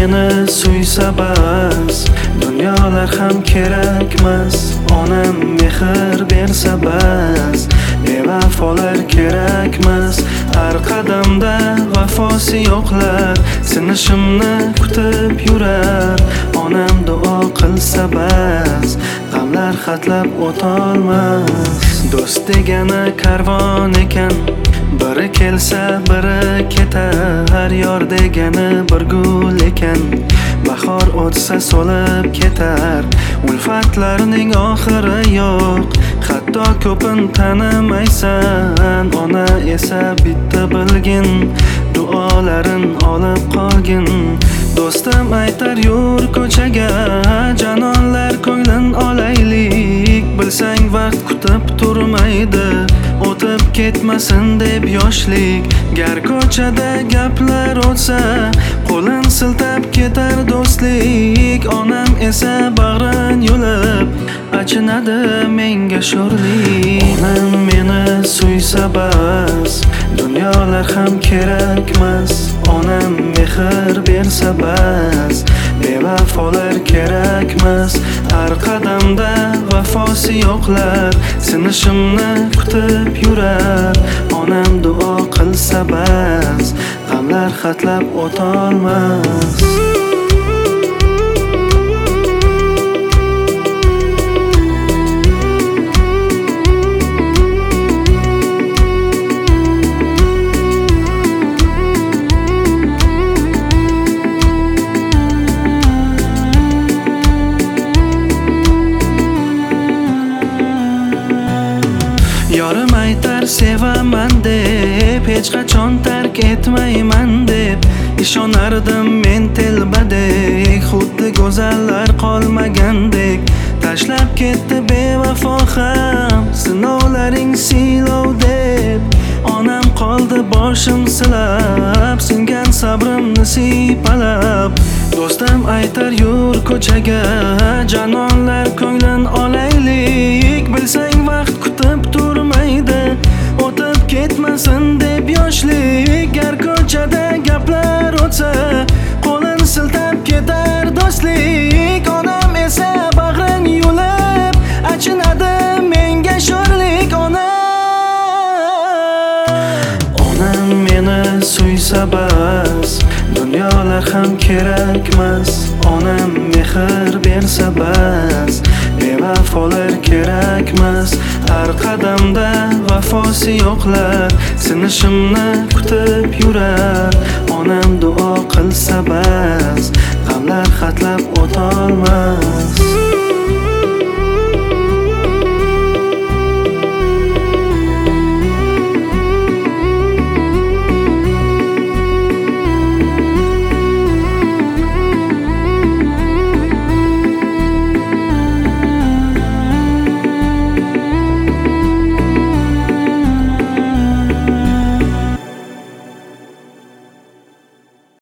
meni suysa bas, dunyolar ham kerakmas. Onam mehr bersa bas, bevafolar kerakmas. Har qadamda vafosi yo'qlar sinishimni kutib yurar. Onam duo qilsa bas, g'amlar xatlab o'tolmas. Do'st degani karvon ekan, biri kelsa biri ketar. Yor degani bir gul ekan, bahor o'tsa so'lib ketar. Ulfatlarning oxiri yo'q, hatto ko'pin tanimaysan. Ona esa bitta bilgin, duolarin olib qolgin. Do'stim aytar yur ko'chaga, janonlar ko'nglin olaylik. Bilsang vaqt kutib turmaydi, o'tib ketmasin deb yoshlik. Gar ko'chada gaplar o'tsa, qo'lin siltab ketar do'stlik. Onam esa bag'rin yulib, achinadi menga sho'rlik. Onam meni suysa bas, dunyolar ham kerakmas. Onam mehr bersa bas, bevafolar kerakmas. Har qadamda vafosi yo'qlar sinishimni kutib yurar. Onam duo qilsa bas, g'amlar xatlab o'tolmas. Yorim aytar sevaman deb, hech qachon tark etmayman deb. Ishonardim men telbadek, xuddi go'zallar qolmagandek. Tashlab ketdi bevafo ham, sinovlaring siylov deb. Onam qoldi boshim silab, singan sabrimni siypalab. Do'stim aytar yur ko'chaga, janonlar ko'nglin olaylik. Bilsang vaqt kutib turmaydi, o'tib ketmasin deb yoshlik. Gar ko'chada gaplar o'tsa, qo'lin siltab ketar do'stlik. Onam esa bag'rin yulib, achinadi menga sho'rlik. Onam meni suysa bas, dunyolar ham kerakmas. Onam mehr bersa bas, bevafolar kerakmas. Har qadamda vafosi yo'qlar sinishimni kutib yurar. Onam duo qilsa bas, g'amlar xatlab o'tolmas.